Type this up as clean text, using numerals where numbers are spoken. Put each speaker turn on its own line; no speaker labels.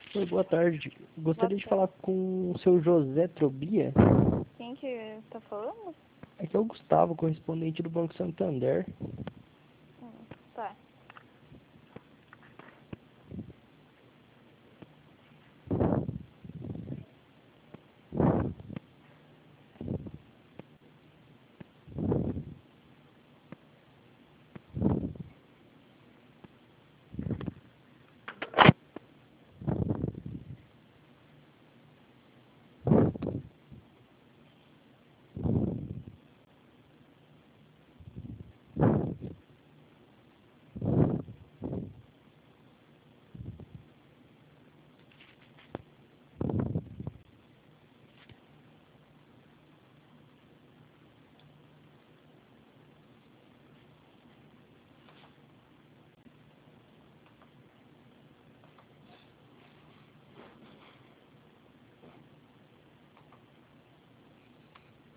Oi, boa tarde. Gostaria de
Boa
falar
tarde.
com o seu José Trobia.
Quem que tá falando?
Aqui é o Gustavo, correspondente do Banco Santander.
Hum, tá.